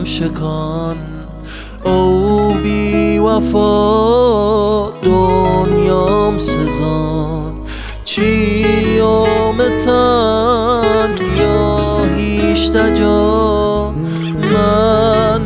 شکان او بی وفا دنیام سزان چیامتن یا هیچ تجا من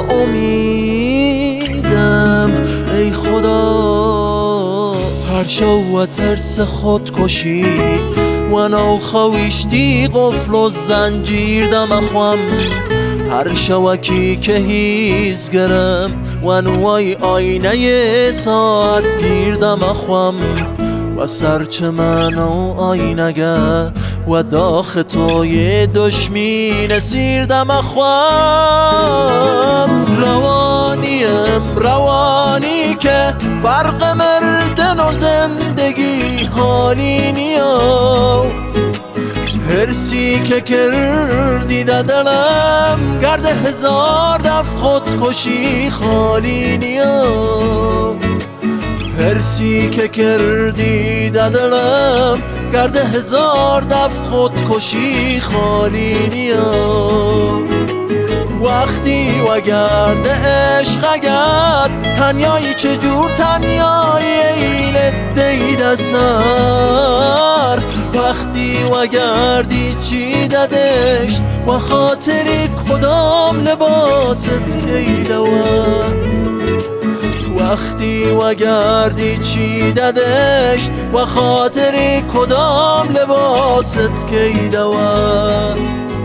ناامیدم ای خدا هر شو و ترس خودکشی و نو خویشتی قفل و زنجیر دمخوام هر شوکی که هیز گرم و نوای آینه ساعت گیر دمخوام و سرچه من و آینگه و داخ توی دشمین سیر دمخوام روانی که فرق مردن و زندگی حالی نیا هرسی که کردی دلم گرد هزار دف خودکشی خالی نیا هرسی که کردی دلم گرد هزار دف خودکشی خالی نیا وقتی و گرد عشق اگد تنیایی چجور تنیایی ایل دید سر وقتی و گردی چی ددشت و خاطری کدام لباست کی دوار وقتی و گردی چی ددشت و خاطری کدام لباست کی دوار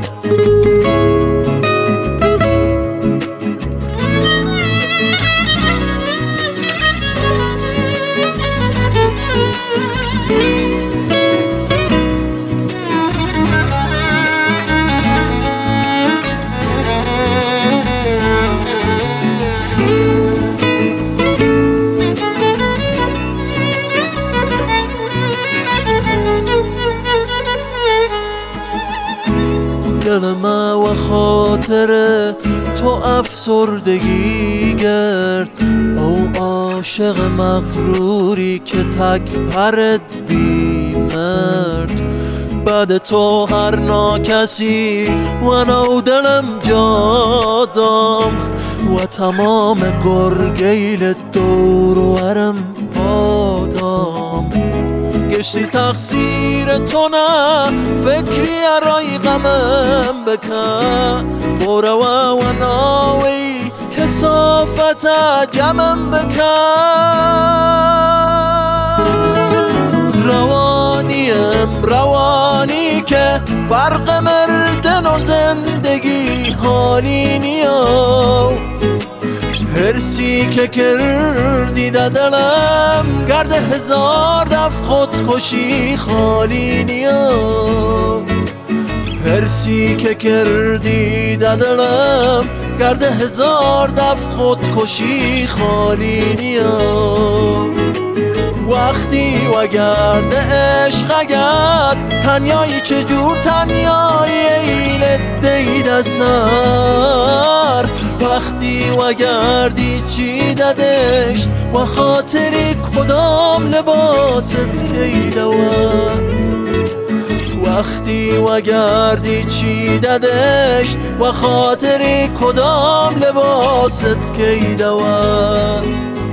دل من و خاطر تو افسردگی گرد او عاشق مغروری که تک پرد بی مرد بعد تو هر ناکسی و نو دلم جادم و تمام گرگیل دور ورم پادام گشتی تقصیر تو نه فکری ارای غمم بکن برو و ناوی کسافت جمم بکن روانی که فرق مردن و زندگی حالی نیا هرسی که کردی دلم گرد هزار دف خودکشی خالی نیا هرسی که کردی دلم گرد هزار دف خودکشی خالی نیا وقتی و گرد عشق اگد تنیایی چجور تنیایی ایل دید سر وقتی و گردی چی ددشت و خاطری کدام لباست کی دوار وقتی و گردی چی ددشت و خاطری کدام لباست کی دوار